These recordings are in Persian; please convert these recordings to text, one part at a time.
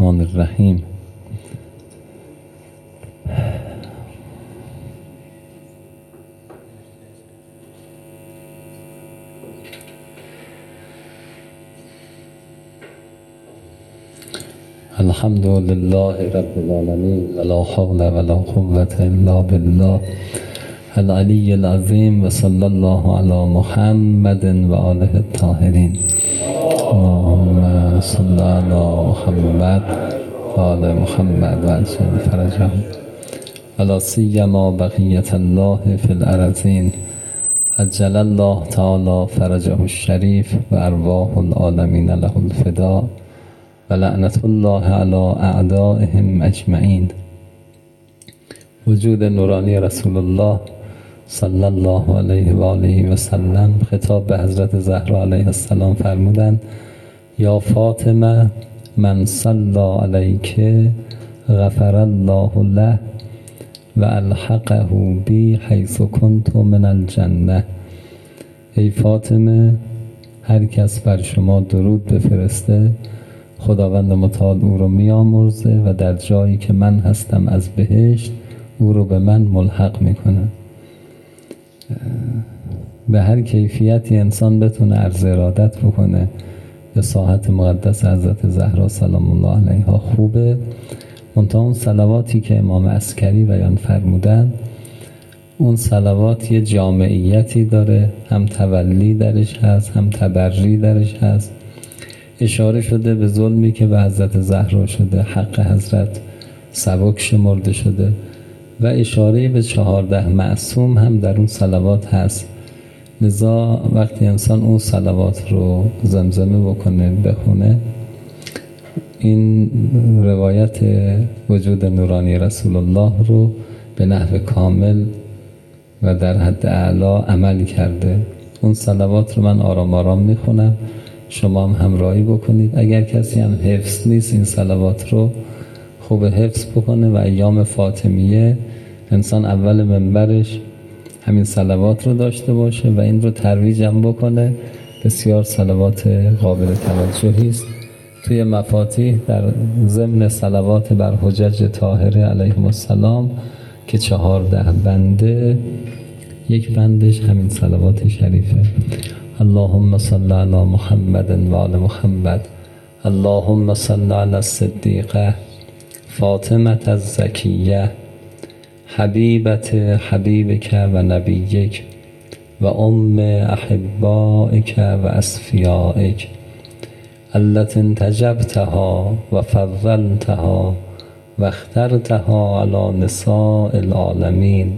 الرحمن الرحیم. الحمد لله رب العالمین ولا حول ولا قوة الا بالله العلی العظیم و صلی الله علی محمد و آله الطاهرین. اللهم صل علی محمد و آل محمد و عجل فرجهم ولا سیما بقیة الله فی الارضین عجل الله تعالی فرجه الشریف و ارواح العالمین له الفداء و لعنت الله علی اعدائهم اجمعین. وجود نورانی رسول الله صلی الله علیه و آله و سلم خطاب به حضرت زهرا علیه السلام فرمودند: یا فاطمه من صلی علیک غفر الله له و الحقه بی حیث کنت من الجنه. ای فاطمه، هر کس بر شما درود بفرسته خداوند متعال او رو میامرزه و در جایی که من هستم از بهشت او رو به من ملحق میکنه. به هر کیفیتی انسان بتونه عرض ارادت بکنه به ساحت مقدس حضرت زهرا سلام الله علیها خوبه. منتها اون صلواتی که امام عسکری بیان فرمودن، اون صلوات یه جامعیتی داره، هم تولی درش هست هم تبری درش هست. اشاره شده به ظلمی که به حضرت زهرا شده، حق حضرت سبک شمرده شده و اشاره به 14 معصوم هم در اون صلوات هست. لذا وقتی انسان اون صلوات رو زمزمه بکنه بخونه، این روایت وجود نورانی رسول الله رو به نحو کامل و در حد اعلی عمل کرده. اون صلوات رو من آرام آرام میخونم، شما هم همراهی بکنید. اگر کسی هم حفظ نیست این صلوات رو خوب حفظ بکنه و ایام فاطمیه انسان اول منبرش همین صلوات رو داشته باشه و این رو ترویج هم بکنه. بسیار صلوات قابل توجهی است. توی مفاتیح در ضمن صلوات بر حجج طاهره علیهم السلام که 14 بنده، یک بندش همین صلوات شریفه: اللهم صل علی محمد و آل محمد، اللهم صل علی الصدیقه فاطمه الزکیه حبیبت حبیبک و نبیک و ام احبائک و اصفیائک التي انتجبتها و فضلتها و اخترتها علی نساء العالمین.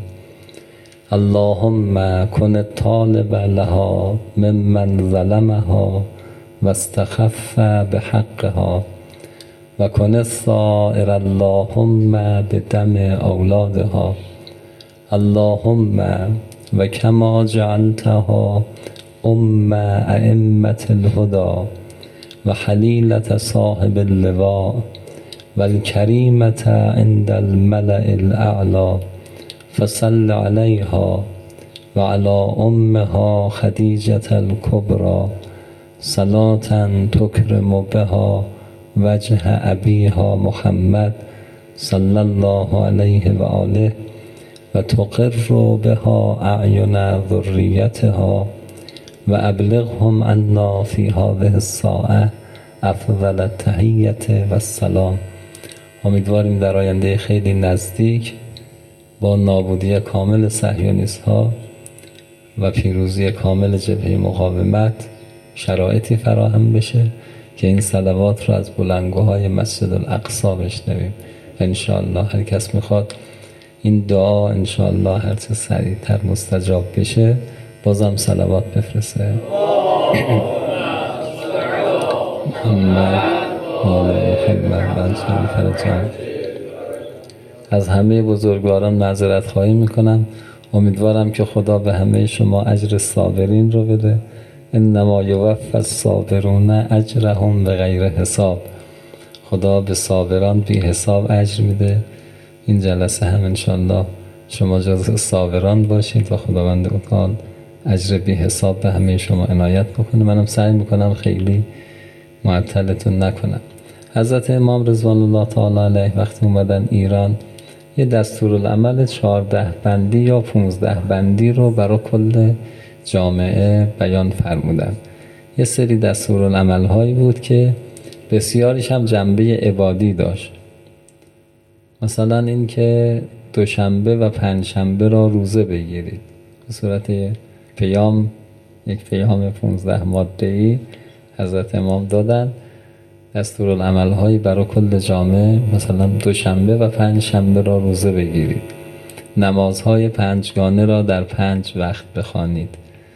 اللهم کن الطالب لها ممن ظلمها و استخف بحقها و کن الثائر اللهم بدم اولادها. اللهم و کما جعلتها ام ائمة الهدى و حلیلة صاحب اللواء و الکریمة عند الملأ الاعلی فصل علیها و علی امها خدیجة الکبری صلاة تکرم بها وجه ابیها محمد صلی الله علیه و آله و تقر بها اعین ذریتها و ابلغهم عنا فی هذه الساعه افضل التحیة و السلام. امیدواریم در آینده خیلی نزدیک با نابودی کامل صهیونیست ها و پیروزی کامل جبهه مقاومت شرایطی فراهم بشه که این صلوات رو از بلندگوهای مسجد الاقصی بشنویم. انشاءالله هر کس میخواد این دعا انشاءالله هر چه سریعتر مستجاب بشه بازم صلوات بفرسته. محمد آل محمد فرجان. از همه بزرگواران معذرت خواهی میکنم. امیدوارم که خدا به همه شما اجر صابرین رو بده. انما یوفی الصابرون اجرهم بغیر حساب. خدا به صابران بی حساب اجر میده. این جلسه هم انشالله شما جزو صابران باشید و خداوند متعال اجر بی حساب به همه شما عنایت بکنه. منم سعی میکنم خیلی معطلتون نکنم. حضرت امام رضوان الله تعالی علیه وقتی اومدن ایران یه دستورالعمل 14 بندی یا 15 بندی رو برای کل جامعه بیان فرمودن. یه سری دستورالعمل هایی بود که بسیاریش هم جنبه عبادی داشت. مثلا این که دوشنبه و پنجشنبه را روزه بگیرید به صورت پیام، یک پیام 15 ماده‌ای حضرت امام دادن. دستورالعمل هایی برای کل جامعه، مثلا دوشنبه و پنجشنبه را روزه بگیرید، نمازهای پنجگانه را در 5 وقت بخوانید،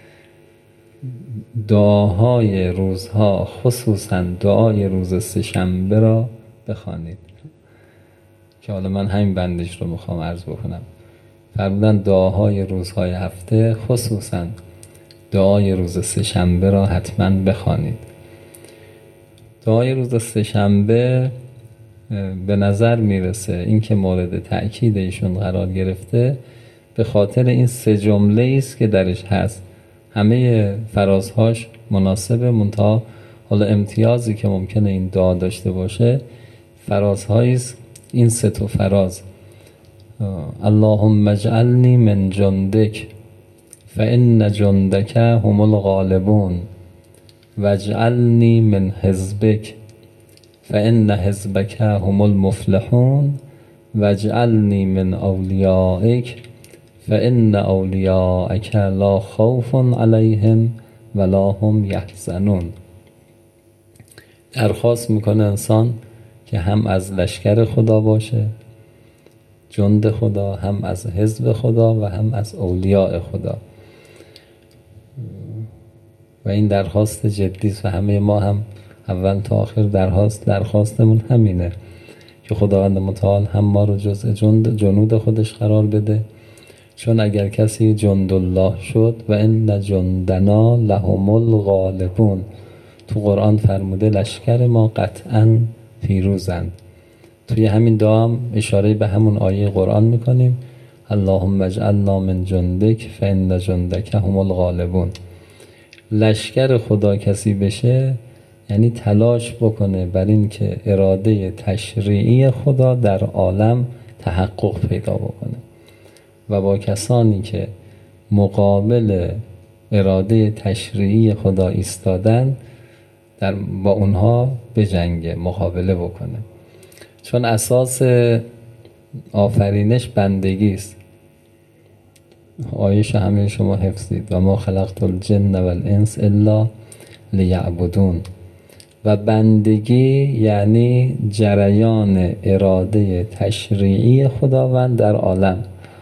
دعاهای روزها خصوصا دعای روز سه‌شنبه را بخوانید، که حالا من همین بندش رو میخوام عرض بکنم. فرمودن دعاهای روزهای هفته خصوصا دعای روز سه‌شنبه را حتما بخوانید. دعای روز سه‌شنبه به نظر میرسه این که مورد تأکید ایشون قرار گرفته به خاطر این 3 جمله است که درش هست. همه فرازهاش مناسبه، منتها حالا امتیازی که ممکنه این دعا داشته باشه فرازهایی است. این 3 فراز: اللهم اجعلنی من جندک فإن جندک هم الغالبون واجعلنی من حزبک فإن حزبک هم المفلحون واجعلنی من اولیائک فإن اولیاءک لا خوف علیهم ولا هم یحزنون. درخواست میکنه انسان که هم از لشکر خدا باشه، جند خدا، هم از حزب خدا و هم از اولیاء خدا. و این درخواست جدی است و همه ما هم اول تا آخر درخواستمون همینه که خداوند متعال هم ما رو جزء جنود خودش قرار بده، چون اگر کسی جند الله شد و ان جندنا لهم الغالبون، تو قرآن فرموده لشکر ما قطعا پیروزند. توی همین دعا هم اشاره به همون آیه قرآن میکنیم: اللهم اجعلنا من جندک فإن جندک هم الغالبون. لشکر خدا کسی بشه یعنی تلاش بکنه بر این که اراده تشریعی خدا در عالم تحقق پیدا بکنه و با کسانی که مقابل اراده تشریعی خدا ایستادن با اونها بجنگه، مقابله بکنه. چون اساس آفرینش بندگی است. آیش همه شما حفظید: و ما خلقت الجن والانس الا لیعبدون. و بندگی یعنی جریان اراده تشریعی خداوند در عالم.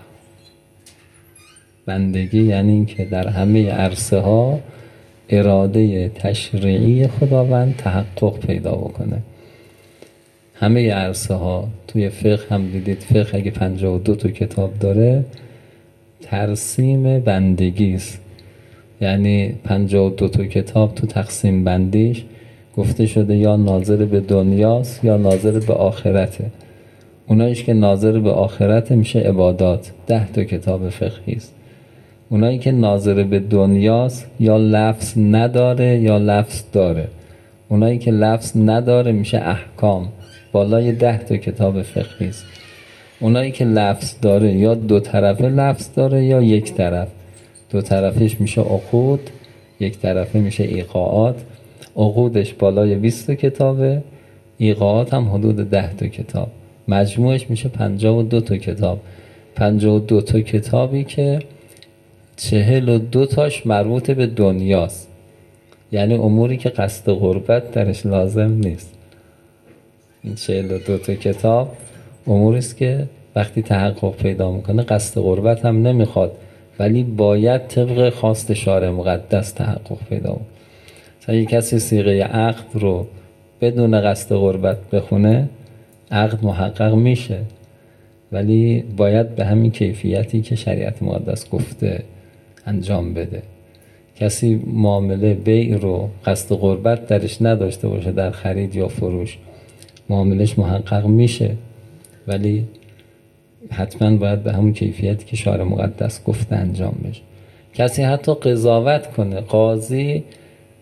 بندگی یعنی این که در همه عرصه ها اراده تشریعی خداوند تحقق پیدا بکنه. همه عرصه ها. توی فقه هم دیدید، فقه اگه 52 کتاب داره ترسیم بندگی است. یعنی 52 کتاب تو تقسیم بندیش گفته شده یا ناظر به دنیاست یا ناظر به آخرته. اوناییش که ناظر به آخرت میشه عبادات، 10 کتاب فقهی است. اونایی که ناظر به دنیاست یا لفظ نداره یا لفظ داره. اونایی که لفظ نداره میشه احکام، بالای 10 کتاب فقهی است. اونایی که لفظ داره یا 2 طرفه لفظ داره یا 1 طرف. 2 طرفش میشه عقود، 1 طرفه میشه ایقاعات. عقودش بالای 20 کتابه، ایقاعات هم حدود 10 کتاب. مجموعش میشه 52 کتاب. 52 کتابی که 42 مربوط به دنیاست، یعنی اموری که قصد غربت درش لازم نیست. این 42 کتاب اموری است که وقتی تحقق پیدا میکنه قصد غربت هم نمیخواد، ولی باید طبق خواست شارع مقدس تحقق پیدا کنه. مثلا یک کسی صیغه عقد رو بدون قصد غربت بخونه عقد محقق میشه، ولی باید به همین کیفیتی که شریعت مقدس گفته انجام بده. کسی معامله بیع رو قصد غربت درش نداشته باشه در خرید یا فروش، معاملش محقق میشه، ولی حتما باید به همون کیفیتی که شارع مقدس گفته انجام بشه. کسی حتی قضاوت کنه، قاضی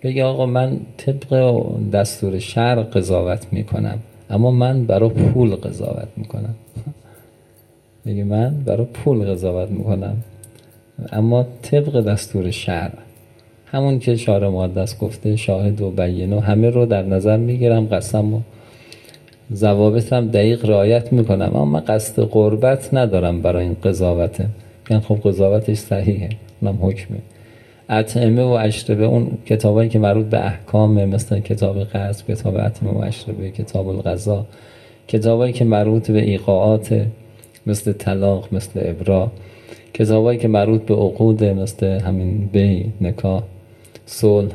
بگه آقا من طبق دستور شرع قضاوت میکنم، اما من برای پول قضاوت میکنم. بگه من برای پول قضاوت میکنم اما طبق دستور شرع، همون که شارع مقدس گفته شاهد و بینه همه رو در نظر میگیرم، قسم و ضوابط هم دقیق رعایت میکنم، اما من قصد قربت ندارم برای این قضاوته. یعنی خب قضاوتش صحیحه، اونم حکمه. اطعمه و اشربه، اون کتابایی که مربوط به احکام، مثل کتاب قصد، کتاب اطعمه و اشربه، کتاب القضا، کتابایی که مربوط به ایقاعات مثل طلاق، مثل ابرا، کتابایی که مربوط به عقود مثل همین بی، نکاح، صلح،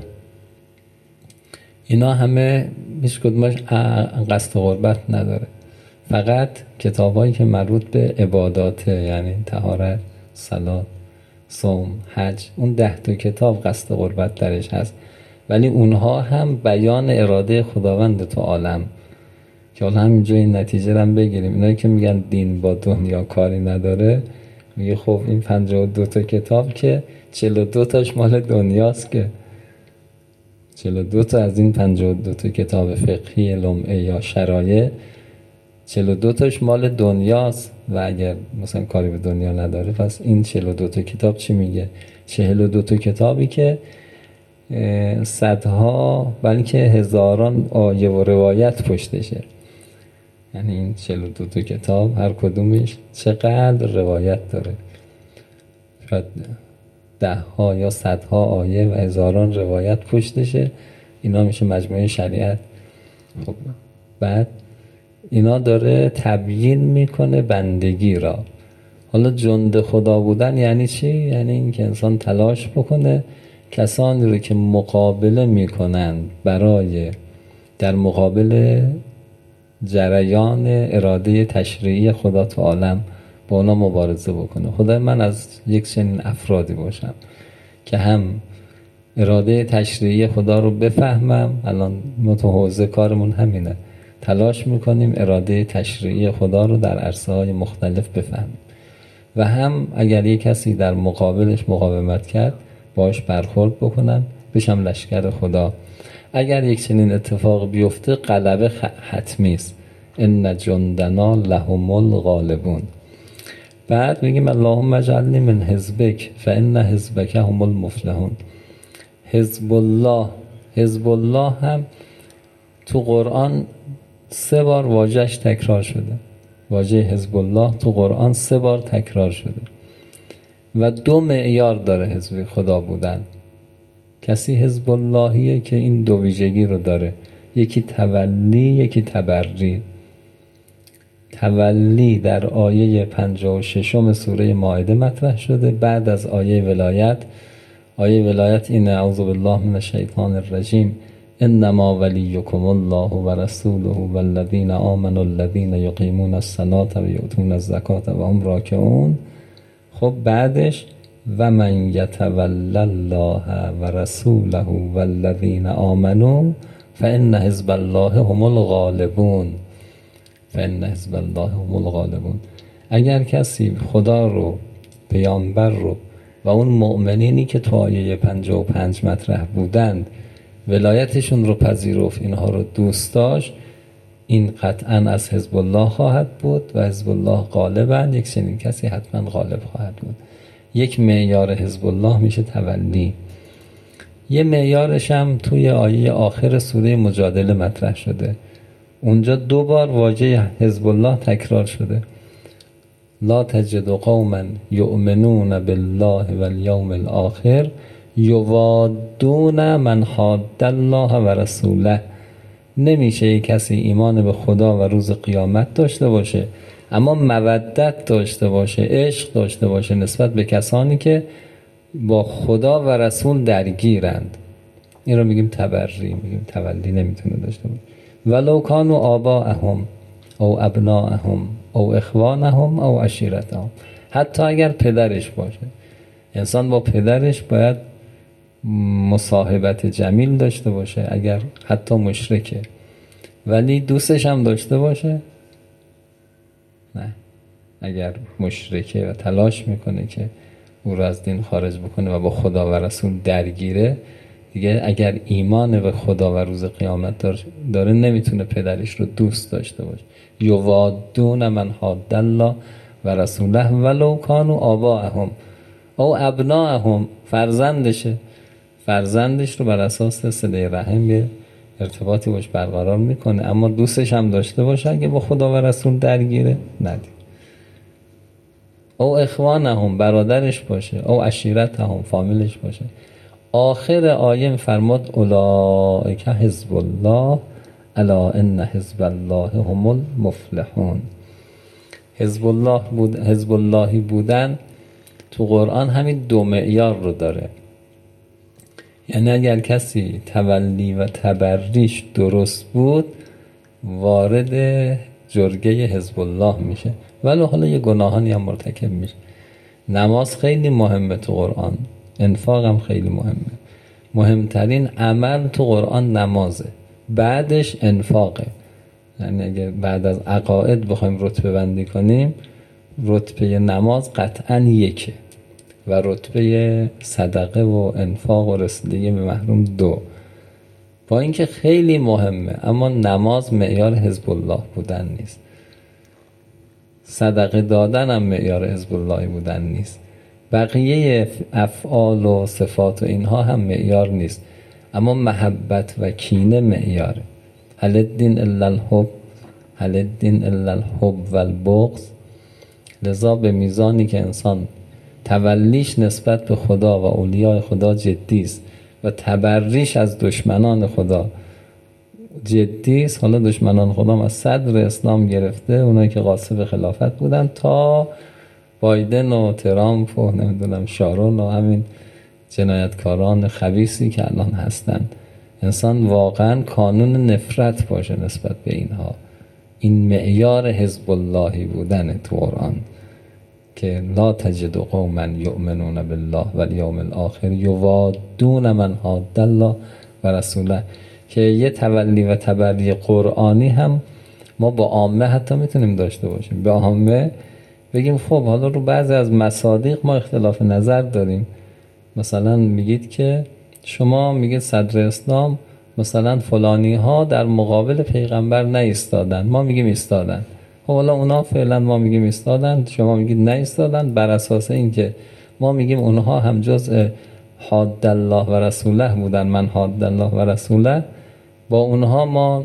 اینا همه هیچ کدومش قصد قربت نداره. فقط کتابایی که مربوط به عباداته، یعنی طهارت، صلات، صوم، حج، اون 10 کتاب قصد قربت درش هست، ولی اونها هم بیان اراده خداوند تو عالم. که حالا همینجا این نتیجه رو هم بگیریم، اینایی که میگن دین با دنیا کاری نداره، میگه خب این 52 کتاب که 42 تاش مال دنیاست، که 42 تا از این 52 کتاب فقهی لمعه یا شرایع 42 تاش مال دنیاست، و اگر مثلا کاری به دنیا نداره پس این 42 کتاب چی میگه؟ 42 کتابی که صدها بلکه هزاران آیه و روایت پشتشه. یعنی این 42 کتاب هر کدومش چقدر روایت داره، شاید 10 یا 100 آیه و هزاران روایت پشتشه. اینا میشه مجموعه شریعت. خب بعد اینا داره تبیین میکنه بندگی را. حالا جند خدا بودن یعنی چی؟ یعنی این که انسان تلاش بکنه کسانی رو که مقابله میکنن برای در مقابل جریان اراده تشریعی خدا تو عالم با اونا مبارزه بکنه. خدای من از یک چنین افرادی باشم که هم اراده تشریعی خدا رو بفهمم. الان ما تو حوزه کارمون همینه، تلاش میکنیم اراده تشریعی خدا رو در عرصه‌های مختلف بفهمیم، و هم اگر یک کسی در مقابلش مقاومت کرد باش برخورد بکنم، بشم لشکر خدا. اگر یک چنین اتفاق بیفته غلبه حتمی است. ان جندنا لهم الغالبون. بعد میگیم اللهم اجعلنی من حزبک فان حزبک هم المفلحون. حزب الله هم تو قرآن 3 بار واژه‌اش تکرار شده. واژه حزب الله تو قرآن 3 بار تکرار شده و 2 معیار داره حزب خدا بودن. کسی حزب اللهیه که این 2 ویژگی رو داره، یکی تولی، یکی تبری. تولی در آیه 56 سوره مائده مطرح شده بعد از آیه ولایت. آیه ولایت اینه: اعوذ بالله من الشیطان الرجیم انما ولیکم الله و رسوله والذین آمنوا الذین یقیمون الصلاة و یؤتون الزکاة و هم راکعون. خب بعدش و من یتول الله و رسوله والذین آمنوا فان حزب الله هم الغالبون. فان حزب الله هم الغالبون. اگر کسی خدا رو، پیامبر رو و اون مؤمنینی که تو آیه 55 مطرح بودند ولایتشون رو پذیرفت، اینها رو دوست داشت، این قطعا از حزب الله خواهد بود و حزب الله غالبند. یک چنین کسی حتما غالب خواهد بود. یک معیار حزب الله میشه تولی. یه معیارش هم توی آیه آخر سوره مجادله مطرح شده. اونجا 2 بار واژه حزب الله تکرار شده: لا تجد قوما یؤمنون بالله والیوم الاخر یوادون من حاد الله و رسوله. نمیشه یک کسی ایمان به خدا و روز قیامت داشته باشه اما مودت داشته باشه، عشق داشته باشه نسبت به کسانی که با خدا و رسول درگیرند. این رو میگیم تبری، میگیم تولی نمیتونه داشته باشه. ولو کانوا آباءهم او ابناءهم او اخوانهم او عشیرتهم. حتی اگر پدرش باشه، انسان با پدرش باید مصاحبت جمیل داشته باشه، اگر حتی مشرکه، ولی دوستش هم داشته باشه؟ نه. اگر مشرکه و تلاش میکنه که او را از دین خارج بکنه و با خدا و رسول درگیره، دیگه اگر ایمان به خدا و روز قیامت داره نمیتونه پدرش رو دوست داشته باشه. یوادون من حاد الله و رسوله ولو کانوا آباءهم او ابناءهم. فرزندش رو بر اساس صله رحم یه ارتباطی باش برقرار میکنه، اما دوستش هم داشته باشه اگه با خدا و رسول درگیره ندید. او اخوانهم برادرش باشه، او عشیرتهم فامیلش باشه. آخر آیه فرماد اولئک حزب الله الا ان حزب الله هم المفلحون. حزب اللهی بودن تو قرآن همین دو معیار رو داره. یعنی اگر کسی تولی و تبریش درست بود وارد جرگه حزب الله میشه، ولی حالا یه گناهانی هم مرتکب میشه. نماز خیلی مهمه تو قرآن، انفاق هم خیلی مهمه. مهمترین عمل تو قرآن نمازه، بعدش انفاقه. یعنی اگر بعد از عقاید بخوایم رتبه بندی کنیم، رتبه نماز قطعا یکه و رتبه صدقه و انفاق و رسیدگی به محروم 2. با اینکه خیلی مهمه، اما نماز معیار حزب الله بودن نیست. صدقه دادن هم معیار حزب الله بودن نیست. بقیه افعال و صفات و اینها هم معیار نیست، اما محبت و کینه معیاره. هل الدین الا الحب، هل الدین الا الحب و البغض. لذا به میزانی که انسان تولیش نسبت به خدا و اولیاء خدا جدی است و تبریش از دشمنان خدا جدی است، حالا دشمنان خدا از صدر اسلام گرفته اونایی که غاصب خلافت بودن تا بایدن و ترامپ و نمیدونم شارون و همین جنایتکاران خبیثی که الان هستن، انسان واقعا کانون نفرت باشه نسبت به اینها. این معیار حزب اللهی بودن تو قرآن که لا تجد قوما یؤمنون بالله والیوم الاخر یوادون من حاد الله و رسوله. که یه تولی و تبری قرآنی هم ما با عامه حتی میتونیم داشته باشیم. با عامه بگیم خب حالا رو بعضی از مصادیق ما اختلاف نظر داریم. مثلا میگید که شما میگید صدر اسلام مثلا فلانی ها در مقابل پیغمبر نایستادن، ما میگیم ایستادن. خب حالا اونا فعلا ما میگیم ایستادن، شما میگید نایستادن. بر اساس این که ما میگیم اونها هم جزء حاد الله و رسوله بودن، من حاد الله و رسوله، با اونها ما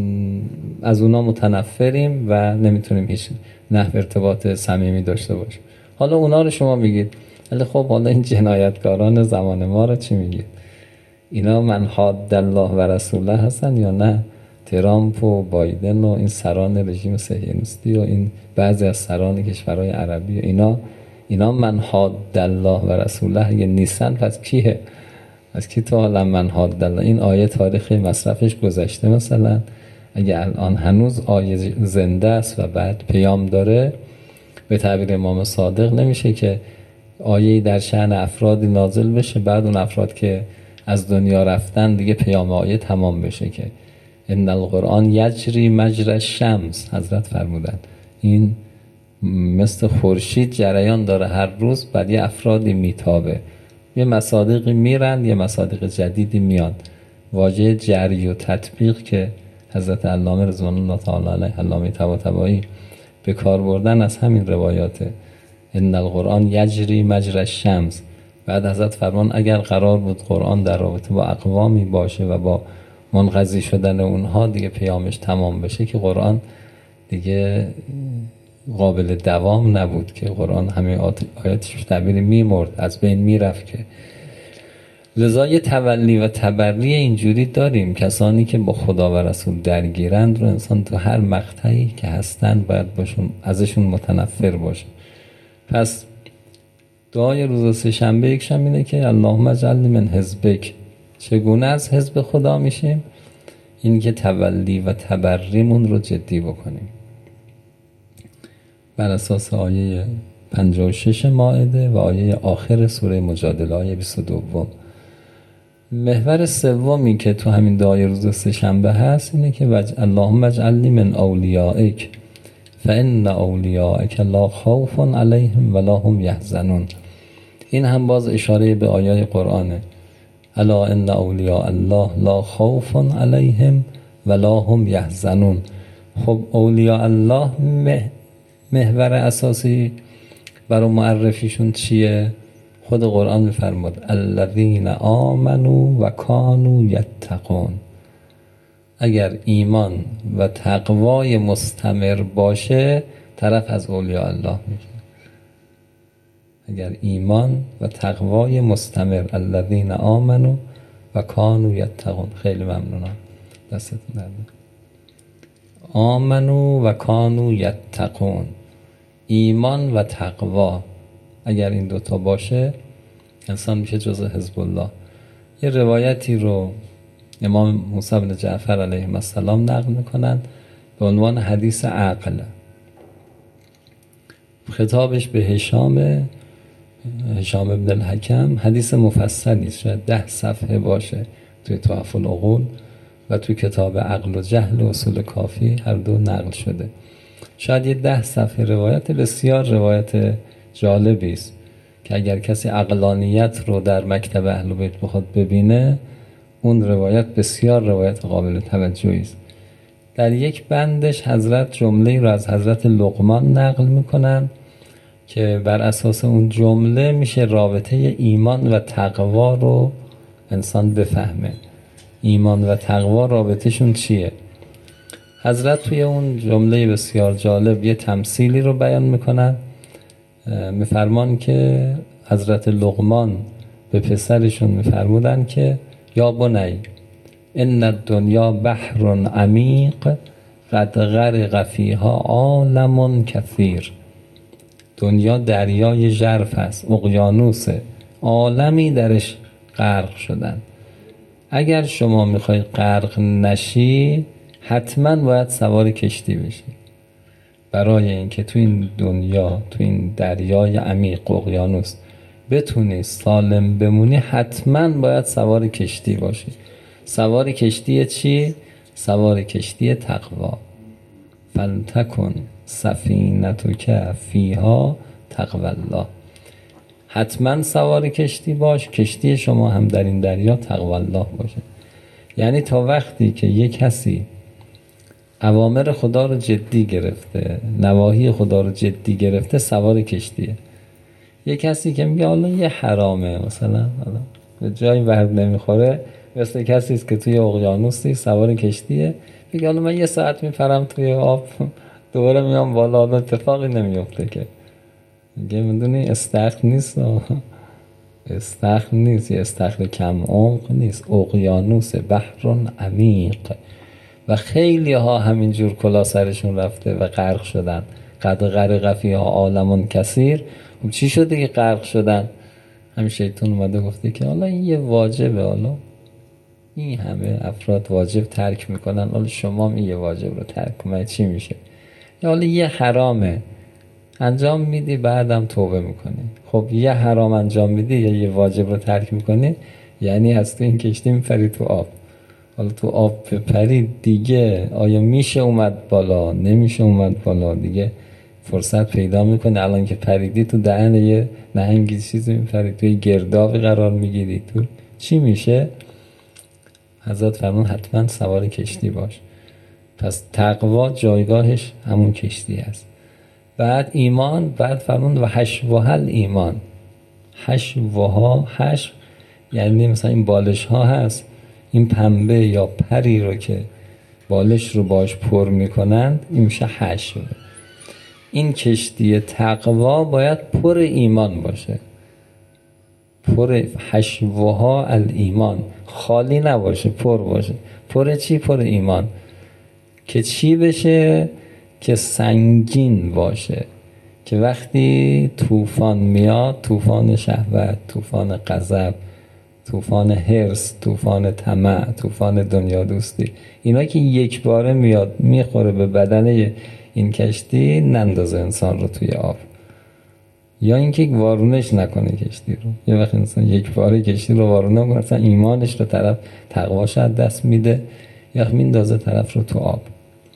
از اونها متنفریم و نمیتونیم هیچ نحو ارتباط صمیمی داشته باشیم. حالا اونا رو شما میگید، ولی خب حالا این جنایتکاران زمان ما رو چی میگید؟ اینا من حاد الله و رسوله هستن یا نه؟ ترامپ و بایدن و این سران رژیم صهیونیستی و این بعضی از سران کشورهای عربی و اینا من حاد الله و رسوله اگه نیستن پس کیه؟ از کی تا حالا من حاد الله؟ این آیه تاریخ مصرفش گذشته. مثلا اگه الان هنوز آیه زنده است و بعد پیام داره، به تعبیر امام صادق نمیشه که آیه در شأن افرادی نازل بشه بعد اون افراد که از دنیا رفتن دیگه پیام آیه تمام بشه. که ان القرآن یجری مجری الشمس، حضرت فرمودن این مثل خورشید جریان داره، هر روز بعد یه افرادی میتابه، یه مصادیقی میرن یه مصادیق جدیدی میان. واژه جری و تطبیق که حضرت علامه رضوان الله تعالی علیه علامه طباطبایی به کار بردن از همین روایاته. ان القرآن یجری مجری الشمس. بعد حضرت فرمان اگر قرار بود قرآن در رابطه با اقوامی باشه و با منقضی شدن اونها دیگه پیامش تمام بشه که قرآن دیگه قابل دوام نبود، که قرآن همه آیاتش تعبیری میمرد، از بین میرفت. که لذا یه تولی و تبری اینجوری داریم. کسانی که با خدا و رسول درگیرند رو انسان تو هر مقطعی که هستن باید باشون ازشون متنفر باشه. پس دعای روز سه‌شنبه یکشم اینه که اللهم اجعلنی من حزبک. چگونه از حزب خدا میشیم؟ این که تولی و تبریمون رو جدی بکنیم بر اساس آیه 56 مائده و آیه آخر سوره مجادله آیه 22. محور سومی که تو همین دعای روز سه‌شنبه هست اینه که اللهم اجعلنی من اولیائک فان اولیائک لا خوف علیهم ولا هم یحزنون. این هم باز اشاره به آیه قرآنه. الا ان اولیاء الله لا خوف علیهم ولا هم یحزنون. خب اولیاء الله محور اساسی برای معرفیشون چیه؟ خود قرآن میفرماد الذین آمنوا و کانوا یتقون. اگر ایمان و تقوای مستمر باشه طرف از اولیاء الله میشه. اگر ایمان و تقوای مستمر الذین آمنوا و کانوا یتقون. خیلی ممنونم، دستتون درد. آمنوا و کانوا یتقون، ایمان و تقوا اگر این دوتا باشه انسان میشه جزء حزب الله. یه روایتی رو امام موسی بن جعفر علیه السلام نقل میکنن به عنوان حدیث عقل. خطابش به هشام ابن الحکم، حدیث مفصلی شاید 10 صفحه باشه توی تحف العقول و توی کتاب عقل و جهل و اصول کافی هر دو نقل شده. شاید یه 10 صفحه روایت، بسیار روایت جالبی است که اگر کسی عقلانیت رو در مکتب اهل بیت بخواد ببینه اون روایت بسیار روایت قابل توجهی است. در یک بندش حضرت جمله‌ای رو از حضرت لقمان نقل میکنن که بر اساس اون جمله میشه رابطه ایمان و تقوا رو انسان بفهمه. ایمان و تقوا رابطهشون چیه؟ حضرت توی اون جمله بسیار جالب یه تمثیلی رو بیان میکنن. میفرمان که حضرت لقمان به پسرشون میفرمودن که یا بنی ان الدنیا بحر عمیق قد غرق فیها عالم کثیر. دنیا دریای ژرف است، اقیانوسه، عالمی درش غرق شدن. اگر شما میخوای غرق نشی حتما باید سوار کشتی بشی. برای اینکه تو این دنیا، تو این دریای عمیق اقیانوس بتونی سالم بمونی حتما باید سوار کشتی باشی. سوار کشتی چی؟ سوار کشتی تقوا. فلتکن سفینتک فیها تقوی الله. حتما سوار کشتی باش، کشتی شما هم در این دریا تقوی الله باشه. یعنی تا وقتی که یک کسی اوامر خدا رو جدی گرفته، نواهی خدا رو جدی گرفته، سوار کشتیه. یک کسی که میگه حالا یه حرامه، مثلا حالا به جایی ورد نمیخوره، مثل کسی است که توی اقیانوسی سوار کشتیه، میگه حالا من 1 ساعت میپرم توی آب دوباره میام بالا، حالا اتفاقی نمیفته که. میگه میدونی استخر نیست، استخر نیست، یه استخر کم عمق نیست، اقیانوس، بحر عمیق. و خیلی ها همینجور کلا سرشون رفته و غرق شدن. قد غرق فیها عالم کثیر. چی شده که غرق شدن؟ همین شیطان اومده گفته که حالا این یه واجبه، حالا این همه افراد واجب ترک میکنن، حالا شما این یه واجب رو ترک کنید چی میشه؟ یا حالا یه حرامه انجام میدی بعدم توبه میکنی. خب یه حرام انجام میدی یا یه واجب رو ترک میکنی، یعنی از تو این کشتی میپری تو آب. حالا تو آب بپری دیگه آیا میشه اومد بالا؟ نمیشه اومد بالا دیگه. فرصت پیدا میکنه الان که پریدی تو دهن یه نهنگی چیزی میپری، توی گردابی قرار میگیری، تو چی میشه؟ حضرت فرمون حتما سوار کشتی باش. پس تقوا جایگاهش همون کشتی است. بعد ایمان، بعد فرمون و حشوها ایمان. حشوها، حشو یعنی مثلا این بالش ها هست، این پنبه یا پری رو که بالش رو باش پر میکنند این میشه حشو. این کشتی تقوا باید پر ایمان باشه، پر حشوها الایمان، خالی نباشه، پر باشه. پر چی؟ پر ایمان. که چی بشه؟ که سنگین باشه، که وقتی طوفان میاد، طوفان شهوت، طوفان غضب، طوفان حرص، طوفان طمع، طوفان دنیا دوستی، اینا که یک باره میاد میخوره به بدن این کشتی، نندازه انسان رو توی آب، یا اینکه وارونش نکنه کشتی رو. یه وقت انسان یک باره کشتی رو وارونه کنه، اصلا ایمانش رو طرف تقواش از دست میده، یا میندازه طرف رو تو آب.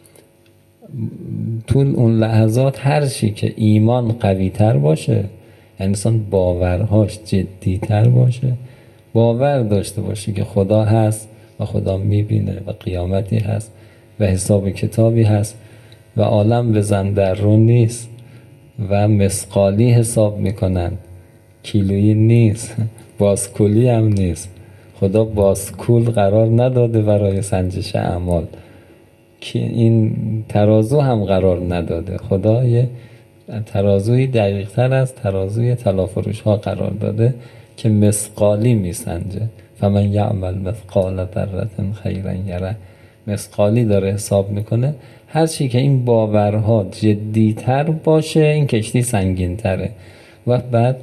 تو اون لحظات هر چی که ایمان قوی تر باشه، یعنی انسان باورهاش جدی تر باشه، باور داشته باشی که خدا هست و خدا میبینه و قیامتی هست و حساب کتابی هست و عالم بزن در رو نیست و مثقالی حساب میکنن، کیلویی نیست، باسکولی هم نیست. خدا باسکول قرار نداده برای سنجش اعمال، که این ترازو هم قرار نداده. خدا یه ترازوی دقیق تر از ترازوی طلافروش ها قرار داده که مثقالی میسنجه. فمن یعمل مثقال ذره خیرا یره. مثقالی داره حساب میکنه. هر چی که این باورها جدیتر باشه این کشتی سنگین تره و بعد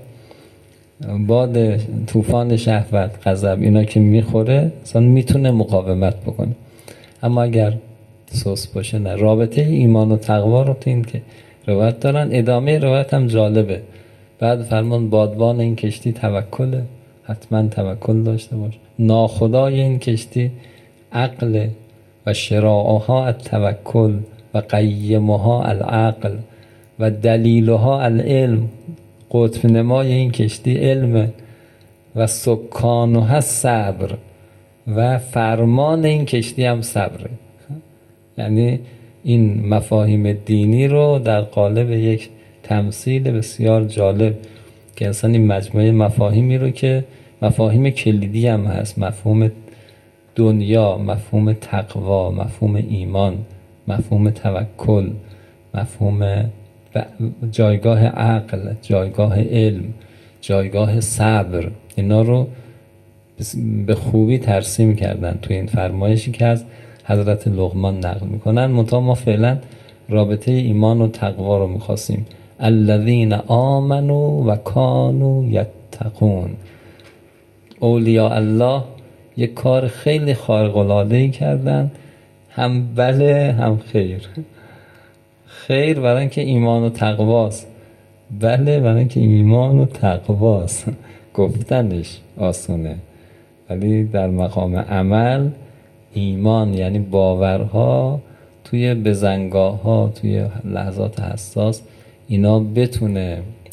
باد طوفان شهوت، غضب اینا که میخوره اصلا میتونه مقاومت بکنه. اما اگر سوس باشه نه. رابطه ایمان و تقوا رو تو این که روایت دارن. ادامه روایت هم جالبه. بعد فرمان بادبان این کشتی توکله، حتما توکل داشته باش. ناخدای این کشتی عقل و شراعها التوکل و قیمها العقل و دلیلها العلم. قطب نمای این کشتی علم و سکانها صبر و فرمان این کشتی هم صبره. یعنی این مفاهیم دینی رو در قالب یک تمثیل بسیار جالب که اصلا این مجموعه مفاهیمی رو که مفاهیم کلیدی هم هست، مفهوم دنیا، مفهوم تقوا، مفهوم ایمان، مفهوم توکل، مفهوم جایگاه عقل، جایگاه علم، جایگاه صبر، اینا رو به خوبی ترسیم کردن تو این فرمایشی که از حضرت لقمان نقل میکنن. منتها ما فعلا رابطه ایمان و تقوا رو میخواستیم. الذین آمنوا و کانوا یتقون. اولیاء الله یک کار خیلی خارق العاده‌ای کردن، هم بله هم خیر. خیر برای اینکه ایمان و تقواست، بله برای اینکه ایمان و تقواست. گفتنش آسونه ولی در مقام عمل ایمان یعنی باورها توی بزنگاه ها، توی لحظات حساس اینا بتونه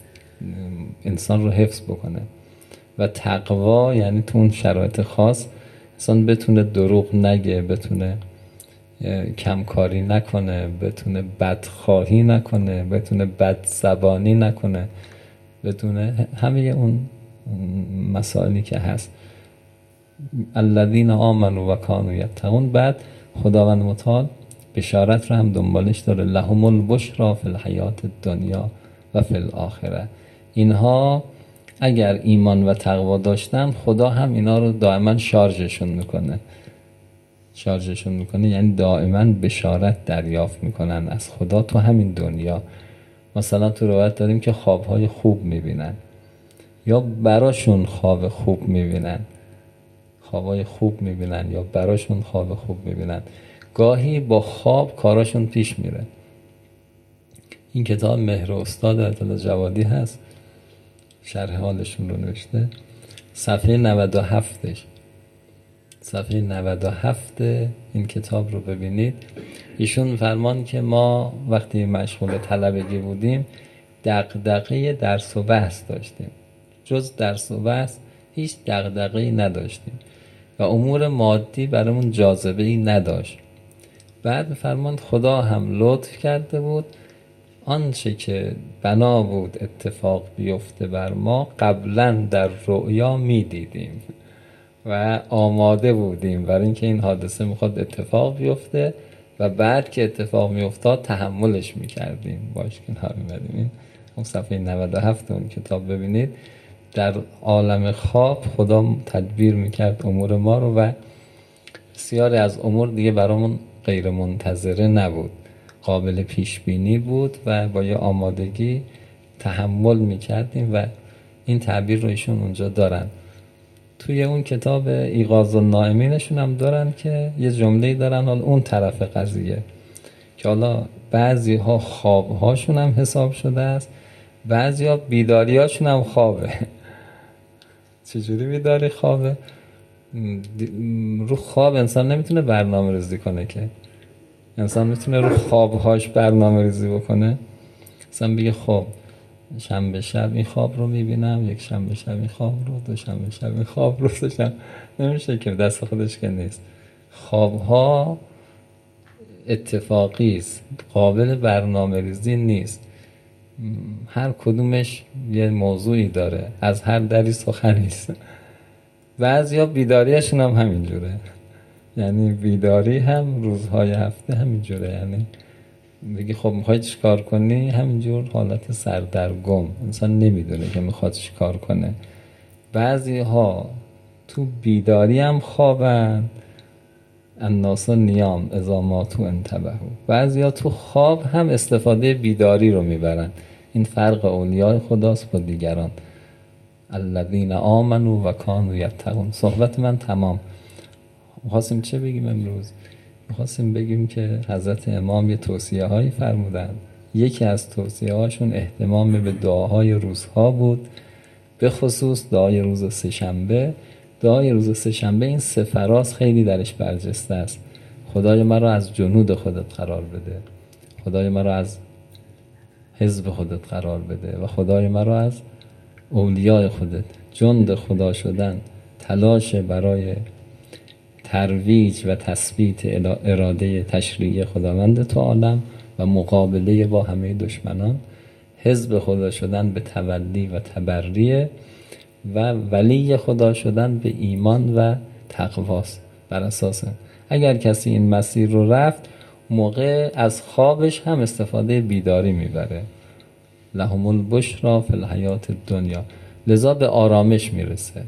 انسان رو حفظ بکنه و تقوا یعنی تو اون شرایط خاص انسان بتونه دروغ نگه، بتونه کمکاری نکنه، بتونه بدخواهی نکنه، بتونه بدزبانی نکنه، بتونه همه اون مسائلی که هست. الذین آمنوا و کانوا یتقون. بعد خداوند متعال بشارت رو هم دنبالش داره. لهم البشری فی الحیات الدنیا و فی الاخره. اینها اگر ایمان و تقوا داشتن خدا هم اینا رو دائما شارژشون میکنه، یعنی دائما بشارت دریافت میکنن از خدا تو همین دنیا. مثلا تو روایت داریم که خوابهای خوب میبینن یا براشون خواب خوب میبینن، خوابهای خوب میبینن یا براشون خواب خوب میبینن. گاهی با خواب کاراشون پیش میره. این کتاب مهر استاد آیت الله جوادی هست، شرح حالشون رو نوشته. صفحه 97 این کتاب رو ببینید. ایشون فرمان که ما وقتی مشغول طلبگی بودیم دغدغه درس و بحث داشتیم، جز درس و بحث هیچ دغدغه‌ای نداشتیم و امور مادی برامون جاذبه‌ای نداشت. بعد فرمان خدا هم لطف کرده بود آنچه که بنا بود اتفاق بیفته بر ما قبلا در رؤیا میدیدیم و آماده بودیم برای اینکه این حادثه میخواد اتفاق بیفته و بعد که اتفاق میافتاد تحملش میکردیم، باش کنار میمدیم. اون صفحه 97 اون کتاب ببینید. در عالم خواب خدا تدبیر میکرد امور ما رو و بسیاری از امور دیگه برامون غیر منتظره نبود، قابل پیش بینی بود و با یه آمادگی تحمل میکردیم و این تعبیر رو ایشون اونجا دارن. توی اون کتاب ایقاظ النائمینشون هم دارن که یه جمله‌ای دارن حالا اون طرف قضیه که حالا بعضی ها خواب هاشون هم حساب شده است، بعضی ها بیداری هاشون هم خوابه. چجوری بیداری خوابه؟ رو خواب انسان نمیتونه برنامه ریزی کنه که. انسان میتونه رو خوابهاش برنامه ریزی بکنه؟ مثلا بگه خب شنبه شب این خواب رو میبینم، یک شنبه شب این خواب رو، دو شنبه شب این خواب رو، سه شنبه. نمیشه که دست خودش که نیست. خوابها اتفاقی است، قابل برنامه ریزی نیست. هر کدومش یه موضوعی داره، از هر دری سخنی است. بعضیا بیداریشون هم همینجوره، یعنی بیداری هم روزهای هفته همینجوره، یعنی بگی خب میخوای چیکار کنی، همینجور حالت سردرگم، انسان نمیدونه که میخواد چیکار کنه. بعضی ها تو بیداری هم خوابن، الناس نیام اذا ماتوا انتبهوا. بعضی ها تو خواب هم استفاده بیداری رو میبرن. این فرق اولیاء خداست با دیگران. الذین آمنوا و کانوا یتقون. صحبت من تمام. می‌خواستیم چه بگیم امروز؟ می‌خواستیم بگیم که حضرت امام یه توصیه هایی فرمودن. یکی از توصیه هاشون اهتمام به دعاهای روزها بود، به خصوص دعای روز سه‌شنبه. دعای روز سه‌شنبه این سه فراز خیلی درش برجسته است. خدای مرا از جنود خودت قرار بده، خدای مرا از حزب خودت قرار بده و خدای مرا از اولیاء خودت. جند خدا شدن، تلاش برای ترویج و تثبیت اراده تشریعی خداوند تو عالم و مقابله با همه دشمنان. حزب خدا شدن به تولی و تبریه و ولی خدا شدن به ایمان و تقواست. بر اساس اگر کسی این مسیر رو رفت، موقع از خوابش هم استفاده بیداری میبره. لهم البشری فی الحیات الدنیا، لذا به آرامش میرسه.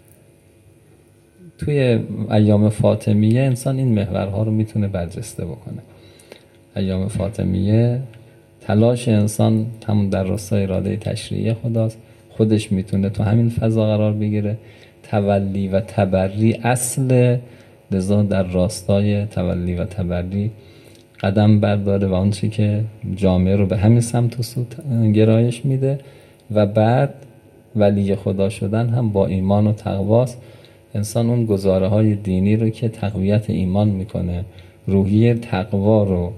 توی ایام فاطمیه انسان این محورها رو میتونه برجسته بکنه. ایام فاطمیه تلاش انسان همون در راستای اراده تشریعی خداست، خودش میتونه تو همین فضا قرار بگیره. تولی و تبری اصل، لذا در راستای تولی و تبری قدم برداره و آنچه که جامعه رو به همین سمت و سوت گرایش میده. و بعد ولی خدا شدن هم با ایمان و تقواست. انسان اون گزاره های دینی رو که تقویت ایمان میکنه، روحیه تقوا رو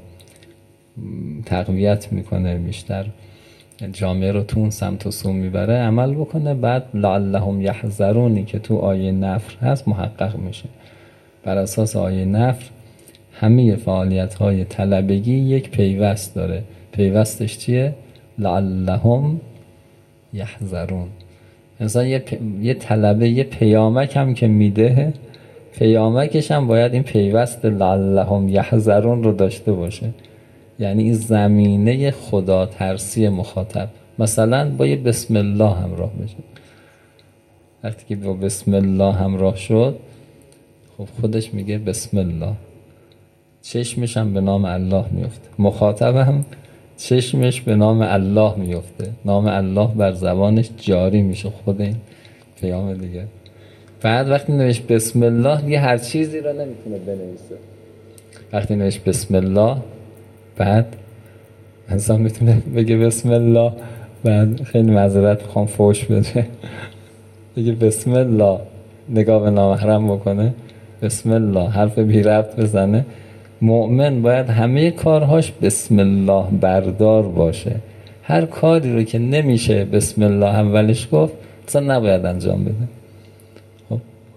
تقویت میکنه، بیشتر جامعه رو تو اون سمت و سو میبره، عمل بکنه. بعد لعلهم یحذرونی که تو آیه نفر هست محقق میشه. بر اساس آیه نفر همه فعالیت های طلبگی یک پیوست داره. پیوستش چیه؟ لعلهم یحذرون. انسان یه طلبه، یه پیامک هم که میده، پیامکش هم باید این پیوست لعلهم یحذرون رو داشته باشه. یعنی این زمینه خدا ترسی مخاطب مثلا با یه بسم الله همراه بشه. وقتی که با بسم الله همراه شد، خب خودش میگه بسم الله، چشمش هم به نام الله میفته، مخاطب هم چشمش به نام الله میفته، نام الله بر زبانش جاری میشه. خود این پیام دیگه. بعد وقتی نوشت بسم الله دیگه هر چیزی رو نمیتونه بنویسه. وقتی نوشت بسم الله، بعد انسان میتونه بگه بسم الله، بعد خیلی معذرت میخوام فوش بده، بگه بسم الله، نگاه به نامحرم بکنه، بسم الله، حرف بی ربط بزنه. مؤمن باید همه کارهاش بسم الله بردار باشه. هر کاری رو که نمیشه بسم الله اولش گفت اصلا نباید انجام بده. خب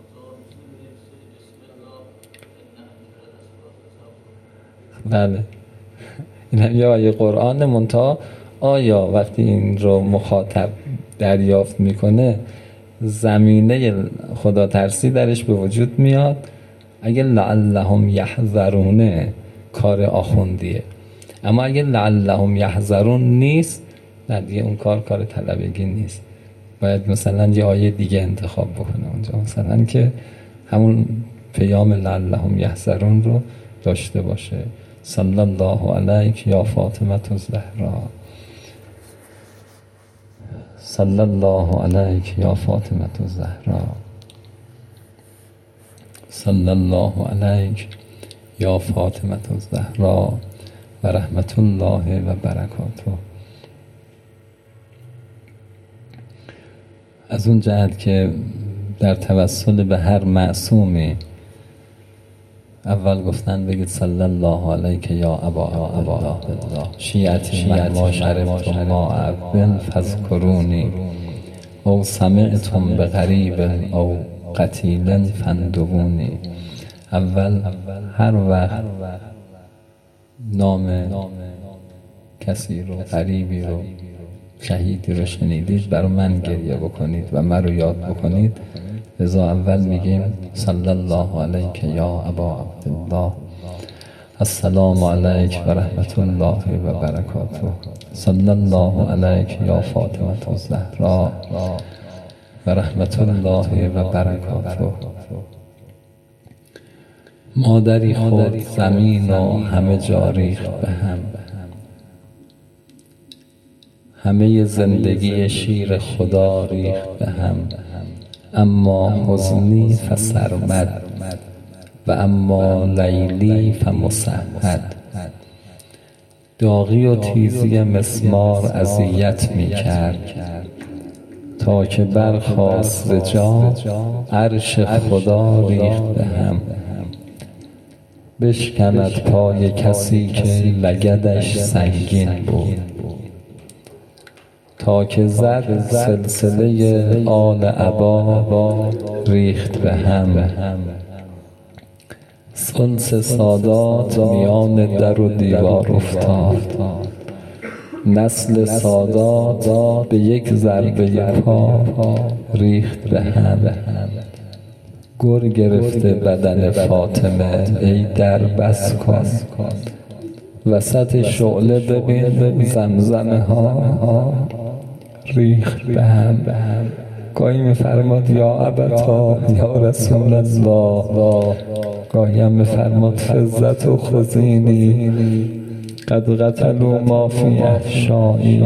بله، این هم یه آیه قرآن. منتها آیا وقتی این رو مخاطب دریافت میکنه زمینه خدا ترسی درش به وجود میاد؟ اگه لعلهم یحذرونه کار آخوندیه، اما اگه لعلهم یحذرون نیست، نه دیگه اون کار طلبگی نیست. باید مثلا یه آیه دیگه انتخاب بکنه اونجا، مثلا که همون پیام لعلهم یحذرون رو داشته باشه. صلی الله علیک یا فاطمه الزهرا، صلی الله علیک یا فاطمه الزهرا، صلی الله علیک یا فاطمه الزهرا و رحمت الله و برکاته. از اون جهت که در توسل به هر معصومی اول گفتن بگید صلی الله علیک یا ابا عبدالله، شیعتی ما شربتم ما ابن فذکرونی او سمعتم بغریب او قتیل فندبونی. اول هر وقت نام کسی رو، غریبی رو، شهیدی رو شنیدید برای من گریه بکنید و من رو یاد بکنید. لذا اول میگیم صلی الله علیک یا ابا عبدالله، السلام علیک و رحمت الله و برکاته، صلی الله علیک یا فاطمه الزهرا و رحمت الله و برکاته. مادری خود زمین و همه جا ریخت به هم، همه زندگی شیر خدا ریخت به هم. اما حزنی فسرمد و اما لیلی فمسهد. داغی و تیزی مسمار اذیت می کرد تا که برخاست ز جا عرش خدا ریخت به هم. بشکند پای کسی که لگدش سنگین بود تا که زد سلسله آل عبا ریخت به هم. انس سادات میان در و دیوار افتاد، نسل سادات به یک ضربه پا ریخت به هم. گر گرفته بدن فاطمه ای در بس کن، وسط شعله ببین زمزمه ها ریخت به هم. گاهی میفرماد یا ابتا یا رسول الله، گاهی هم میفرماد فزت و خزینی قد قتلوا ما فی احشایی.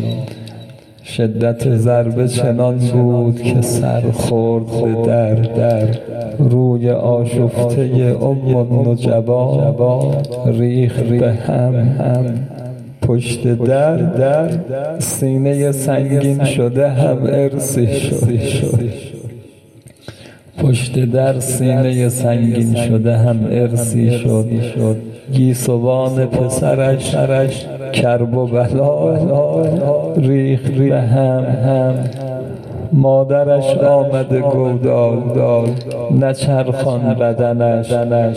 شدت ضربه چنان بود که سر خورد به در، روی آشفته ام النجبا ریخت به هم. پشت در سینه سنگین شده هم ارسی شد. پشت در سینه سنگین شده هم ارسی شد. گیسوان پسرش کرب و بلا ریخت به هم. مادرش آمده گودال نچرخان بدنش،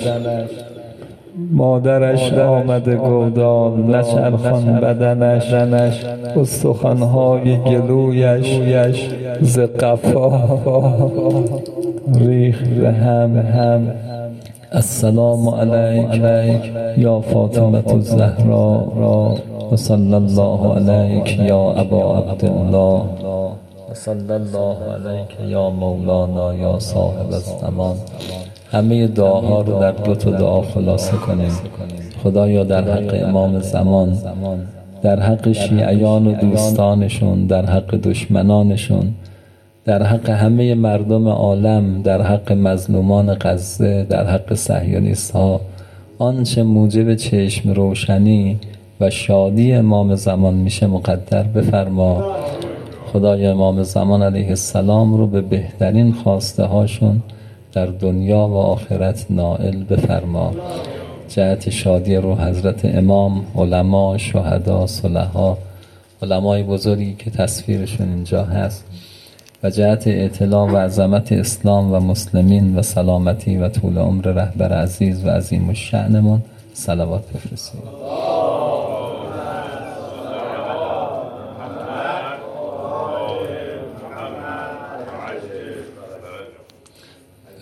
مادرش آمده گودال نچرخان بدنش. استخوان‌های گلویش ز قفا ریخت به هم. السلام علیک یا فاطمه الزهرا و صلی الله علیک یا ابا عبدالله و صلی الله علیک یا مولانا یا صاحب الزمان. همه دعاها رو در 2 تا دعا خلاصه کنیم. خدایا در حق امام زمان، در حق شیعیان و دوستانشون، در حق دشمنانشون، در حق همه مردم عالم، در حق مظلومان غزه، در حق صهیونیست ها، آنچه موجب چشم روشنی و شادی امام زمان میشه مقدر بفرما. خدای امام زمان علیه السلام رو به بهترین خواسته هاشون در دنیا و آخرت نائل بفرما. جهت شادی روح حضرت امام، علما، شهدا، صلحا، علمای بزرگی که تصویرشون اینجا هست، و جهت اطلاع و عظمت اسلام و مسلمین و سلامتی و طول عمر رهبر عزیز و عظیم الشأنمون صلوات بفرستید.